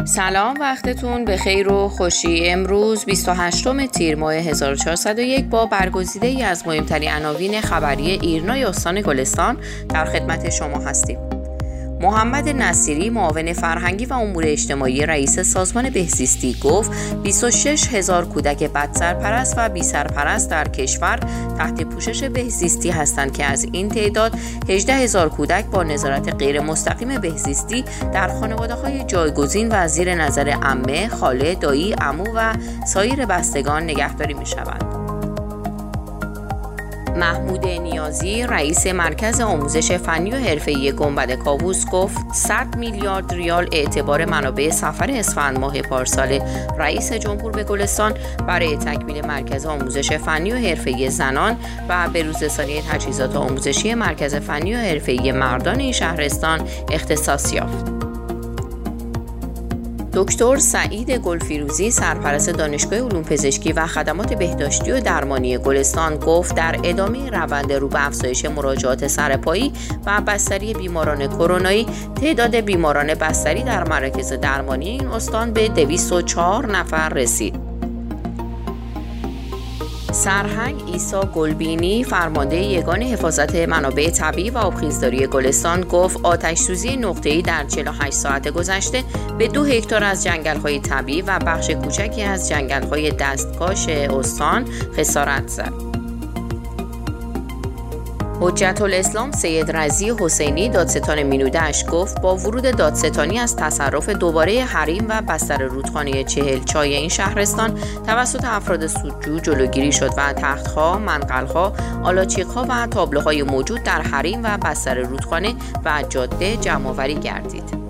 سلام، وقتتون بخیر و خوشی. امروز 28 تیر ماه 1401 با برگزیده ای از مهمترین عناوین خبری ایرنا استان گلستان در خدمت شما هستیم. محمد نصیری، معاون فرهنگی و امور اجتماعی رئیس سازمان بهزیستی گفت 26,000 کودک بدسرپرست و بی‌سرپرست در کشور تحت پوشش بهزیستی هستند که از این تعداد 18,000 کودک با نظارت غیر مستقیم بهزیستی در خانواده‌های جایگزین و زیر نظر عمه، خاله، دایی، عمو و سایر بستگان نگهداری می‌شوند. محمود نیازی، رئیس مرکز آموزش فنی و حرفه‌ای گنبد کاووس گفت 100 میلیارد ریال اعتبار منابع سفر اسفند ماه پارسال رئیس جمهور به گلستان برای تکمیل مرکز آموزش فنی و حرفه‌ای زنان و به‌روزرسانی تجهیزات آموزشی مرکز فنی و حرفه‌ای مردان این شهرستان اختصاص یافت. دکتر سعید گلفیروزی، سرپرست دانشگاه علوم پزشکی و خدمات بهداشتی و درمانی گلستان گفت در ادامه روند رو به افزایش مراجعات سرپایی و بستری بیماران کرونایی، تعداد بیماران بستری در مراکز درمانی این استان به 204 نفر رسید. سرهنگ عیسی گلبینی، فرمانده یگان حفاظت منابع طبیعی و آبخیزداری گلستان گفت آتش‌سوزی نقطه‌ای در 48 ساعت گذشته به 2 هکتار از جنگل‌های طبیعی و بخش کوچکی از جنگل‌های دستکاش استان خسارت زد. حجت الاسلام سید رضی حسینی، دادستان مینوده‌اش گفت با ورود دادستانی از تصرف دوباره حریم و بستر رودخانه 40 چای این شهرستان توسط افراد سودجو جلوگیری شد و تخت‌ها، منقل‌ها، آلاچیق‌ها و تابلوهای موجود در حریم و بستر رودخانه و جاده جمع‌آوری گردید.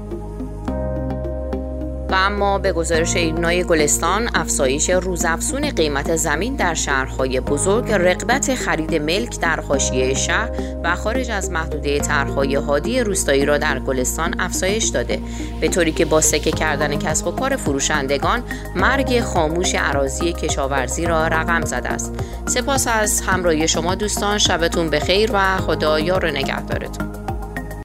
و اما به گزارش ایرنای گلستان، افزایش روزافزون قیمت زمین در شهرهای بزرگ رغبت خرید ملک در حاشیه شهر و خارج از محدوده طرح‌های هادی روستایی را در گلستان افزایش داده، به طوری که با سکه کردن کسب و کار فروشندگان مرگ خاموش اراضی کشاورزی را رقم زده است. سپاس از همراهی شما دوستان، شبتون بخیر و خدا یار و نگهدارتون.